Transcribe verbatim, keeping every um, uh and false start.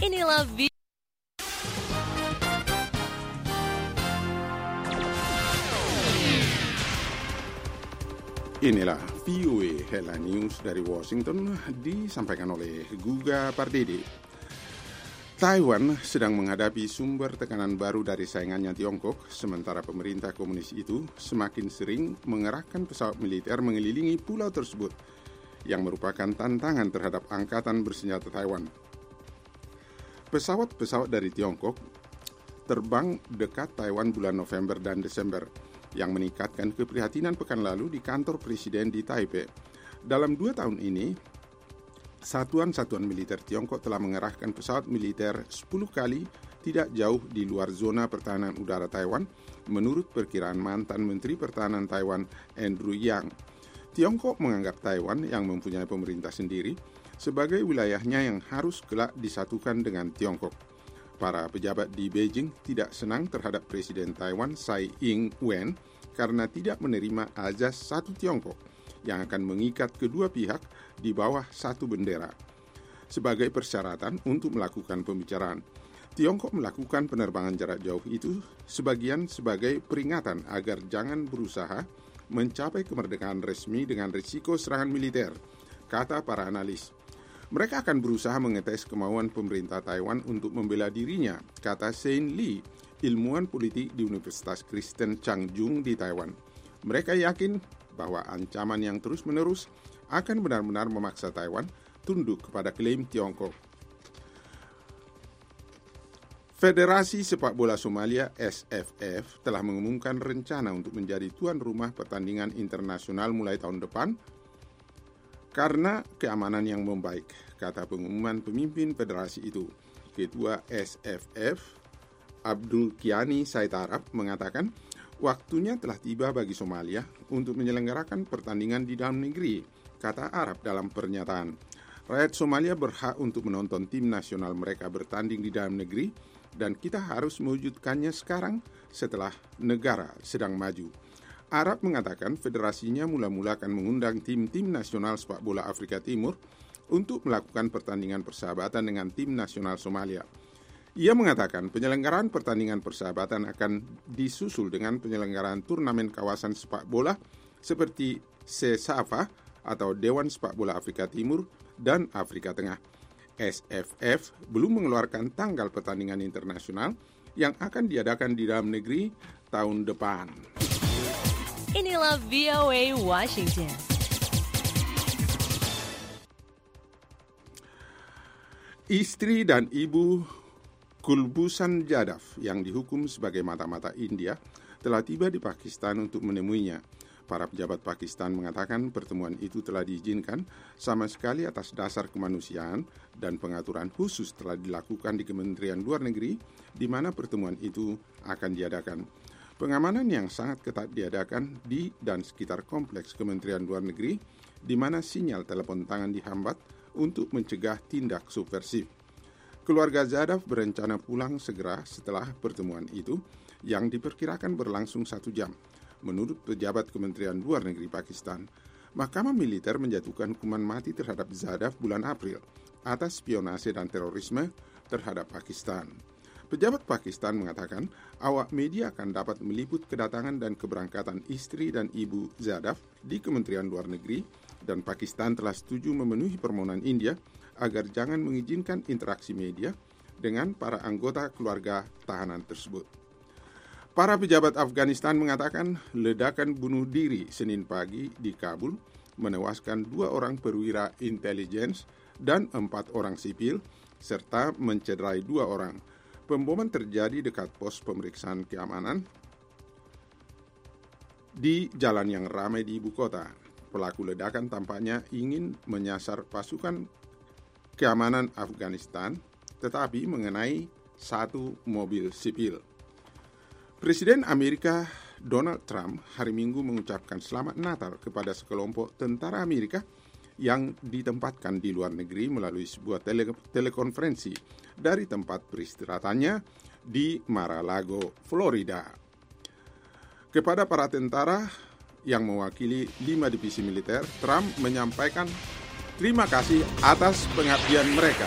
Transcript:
Inilah V Inilah V O A Headline News dari Washington, disampaikan oleh Guga Pardede. Taiwan sedang menghadapi sumber tekanan baru dari saingannya Tiongkok, sementara pemerintah komunis itu semakin sering mengerahkan pesawat militer mengelilingi pulau tersebut, yang merupakan tantangan terhadap angkatan bersenjata Taiwan. Pesawat-pesawat dari Tiongkok terbang dekat Taiwan bulan November dan Desember, yang meningkatkan keprihatinan pekan lalu di kantor presiden di Taipei. Dalam dua tahun ini, satuan-satuan militer Tiongkok telah mengerahkan pesawat militer sepuluh kali tidak jauh di luar zona pertahanan udara Taiwan, menurut perkiraan mantan Menteri Pertahanan Taiwan Andrew Yang. Tiongkok menganggap Taiwan yang mempunyai pemerintah sendiri sebagai wilayahnya yang harus kelak disatukan dengan Tiongkok. Para pejabat di Beijing tidak senang terhadap Presiden Taiwan Tsai Ing-wen karena tidak menerima azas satu Tiongkok yang akan mengikat kedua pihak di bawah satu bendera. Sebagai persyaratan untuk melakukan pembicaraan, Tiongkok melakukan penerbangan jarak jauh itu sebagian sebagai peringatan agar jangan berusaha mencapai kemerdekaan resmi dengan risiko serangan militer, kata para analis. Mereka akan berusaha mengetes kemauan pemerintah Taiwan untuk membela dirinya, kata Shane Lee, ilmuwan politik di Universitas Kristen Changjung di Taiwan. Mereka yakin bahwa ancaman yang terus-menerus akan benar-benar memaksa Taiwan tunduk kepada klaim Tiongkok. Federasi Sepak Bola Somalia S F F telah mengumumkan rencana untuk menjadi tuan rumah pertandingan internasional mulai tahun depan karena keamanan yang membaik, kata pengumuman pemimpin federasi itu. Ketua S F F, Abdul Kiani Saitarab, mengatakan waktunya telah tiba bagi Somalia untuk menyelenggarakan pertandingan di dalam negeri, kata Arab dalam pernyataan. Rakyat Somalia berhak untuk menonton tim nasional mereka bertanding di dalam negeri, dan kita harus mewujudkannya sekarang setelah negara sedang maju. Arab mengatakan federasinya mula-mula akan mengundang tim-tim nasional sepak bola Afrika Timur untuk melakukan pertandingan persahabatan dengan tim nasional Somalia. Ia mengatakan penyelenggaraan pertandingan persahabatan akan disusul dengan penyelenggaraan turnamen kawasan sepak bola seperti SESAFA atau Dewan Sepak Bola Afrika Timur dan Afrika Tengah. S F F belum mengeluarkan tanggal pertandingan internasional yang akan diadakan di dalam negeri tahun depan. Inilah V O A Washington. Istri dan ibu Kulbhushan Jadhav yang dihukum sebagai mata-mata India telah tiba di Pakistan untuk menemuinya. Para pejabat Pakistan mengatakan pertemuan itu telah diizinkan sama sekali atas dasar kemanusiaan dan pengaturan khusus telah dilakukan di Kementerian Luar Negeri di mana pertemuan itu akan diadakan. Pengamanan yang sangat ketat diadakan di dan sekitar kompleks Kementerian Luar Negeri, di mana sinyal telepon tangan dihambat untuk mencegah tindak subversif. Keluarga Jadhav berencana pulang segera setelah pertemuan itu, yang diperkirakan berlangsung satu jam. Menurut pejabat Kementerian Luar Negeri Pakistan, Mahkamah Militer menjatuhkan hukuman mati terhadap Jadhav bulan April atas spionase dan terorisme terhadap Pakistan. Pejabat Pakistan mengatakan awak media akan dapat meliput kedatangan dan keberangkatan istri dan ibu Jadhav di Kementerian Luar Negeri, dan Pakistan telah setuju memenuhi permohonan India agar jangan mengizinkan interaksi media dengan para anggota keluarga tahanan tersebut. Para pejabat Afghanistan mengatakan ledakan bunuh diri Senin pagi di Kabul menewaskan dua orang perwira intelijen dan empat orang sipil, serta mencederai dua orang. Pemboman terjadi dekat pos pemeriksaan keamanan di jalan yang ramai di ibu kota. Pelaku ledakan tampaknya ingin menyasar pasukan keamanan Afghanistan, tetapi mengenai satu mobil sipil. Presiden Amerika Donald Trump hari Minggu mengucapkan selamat Natal kepada sekelompok tentara Amerika yang ditempatkan di luar negeri melalui sebuah tele- telekonferensi dari tempat peristirahatannya di Mar-a-Lago, Florida. Kepada para tentara yang mewakili lima divisi militer, Trump menyampaikan terima kasih atas pengabdian mereka.